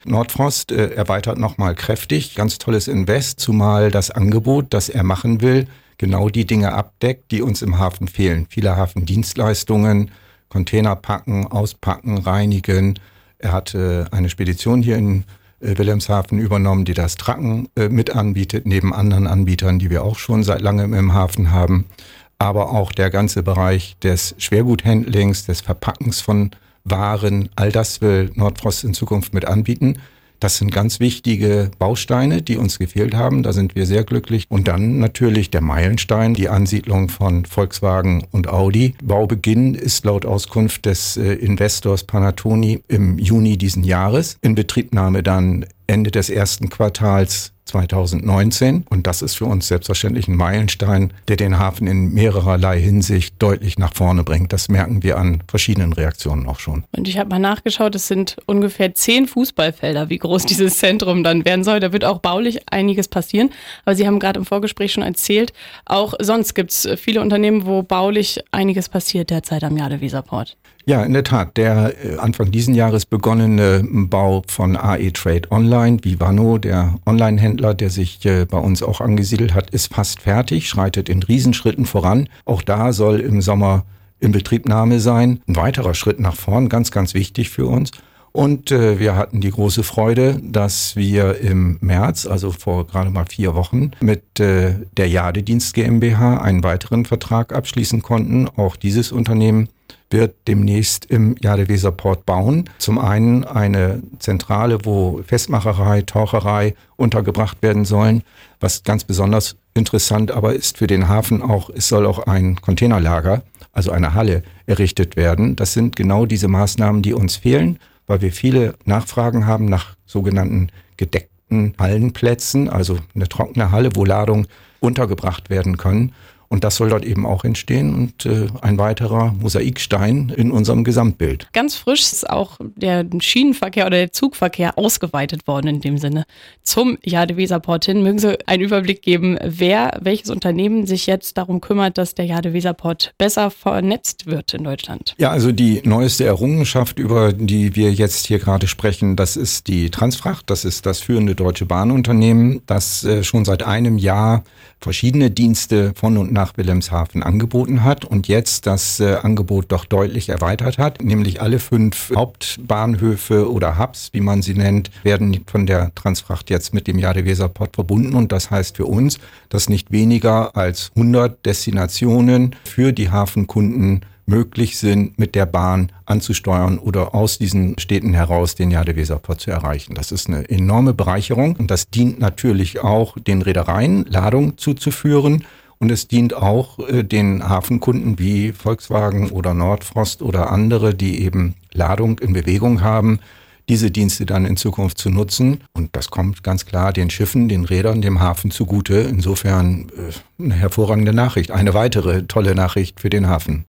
Nordfrost erweitert nochmal kräftig. Ganz tolles Invest, zumal das Angebot, das er machen will, genau die Dinge abdeckt, die uns im Hafen fehlen. Viele Hafendienstleistungen, Container packen, auspacken, reinigen. Er hat eine Spedition hier in Wilhelmshaven übernommen, die das Tracken mit anbietet, neben anderen Anbietern, die wir auch schon seit langem im Hafen haben. Aber auch der ganze Bereich des Schwerguthandlings, des Verpackens von Waren, all das will Nordfrost in Zukunft mit anbieten. Das sind ganz wichtige Bausteine, die uns gefehlt haben. Da sind wir sehr glücklich. Und dann natürlich der Meilenstein, die Ansiedlung von Volkswagen und Audi. Baubeginn ist laut Auskunft des Investors Panattoni im Juni diesen Jahres. Inbetriebnahme dann Ende des ersten Quartals 2019. Und das ist für uns selbstverständlich ein Meilenstein, der den Hafen in mehrererlei Hinsicht deutlich nach vorne bringt. Das merken wir an verschiedenen Reaktionen auch schon. Und ich habe mal nachgeschaut, es sind ungefähr 10 Fußballfelder, wie groß dieses Zentrum dann werden soll. Da wird auch baulich einiges passieren. Aber Sie haben gerade im Vorgespräch schon erzählt, auch sonst gibt es viele Unternehmen, wo baulich einiges passiert derzeit am Jadeweserport. Ja, in der Tat. Der Anfang diesen Jahres begonnene Bau von AE Trade Online, Vivano, der Online-Händler, der sich bei uns auch angesiedelt hat, ist fast fertig, schreitet in Riesenschritten voran. Auch da soll im Sommer Inbetriebnahme sein. Ein weiterer Schritt nach vorn, ganz, ganz wichtig für uns. Und wir hatten die große Freude, dass wir im März, also vor gerade mal 4 Wochen, mit der Jadedienst GmbH einen weiteren Vertrag abschließen konnten. Auch dieses Unternehmen wird demnächst im Jadeweserport bauen. Zum einen eine Zentrale, wo Festmacherei, Taucherei untergebracht werden sollen. Was ganz besonders interessant aber ist für den Hafen auch, es soll auch ein Containerlager, also eine Halle, errichtet werden. Das sind genau diese Maßnahmen, die uns fehlen, weil wir viele Nachfragen haben nach sogenannten gedeckten Hallenplätzen, also eine trockene Halle, wo Ladungen untergebracht werden können. Und das soll dort eben auch entstehen und ein weiterer Mosaikstein in unserem Gesamtbild. Ganz frisch ist auch der Schienenverkehr oder der Zugverkehr ausgeweitet worden in dem Sinne zum Jadeweserport hin. Mögen Sie einen Überblick geben, welches Unternehmen sich jetzt darum kümmert, dass der Jadeweserport besser vernetzt wird in Deutschland? Ja, also die neueste Errungenschaft, über die wir jetzt hier gerade sprechen, das ist die Transfracht. Das ist das führende deutsche Bahnunternehmen, das schon seit einem Jahr verschiedene Dienste von und nach Wilhelmshaven angeboten hat und jetzt das Angebot doch deutlich erweitert hat. Nämlich alle 5 Hauptbahnhöfe oder Hubs, wie man sie nennt, werden von der Transfracht jetzt mit dem Jadeweserport verbunden. Und das heißt für uns, dass nicht weniger als 100 Destinationen für die Hafenkunden möglich sind, mit der Bahn anzusteuern oder aus diesen Städten heraus den Jadeweserport zu erreichen. Das ist eine enorme Bereicherung und das dient natürlich auch den Reedereien, Ladung zuzuführen. Und es dient auch den Hafenkunden wie Volkswagen oder Nordfrost oder andere, die eben Ladung in Bewegung haben, diese Dienste dann in Zukunft zu nutzen. Und das kommt ganz klar den Schiffen, den Rädern, dem Hafen zugute. Insofern eine hervorragende Nachricht, eine weitere tolle Nachricht für den Hafen.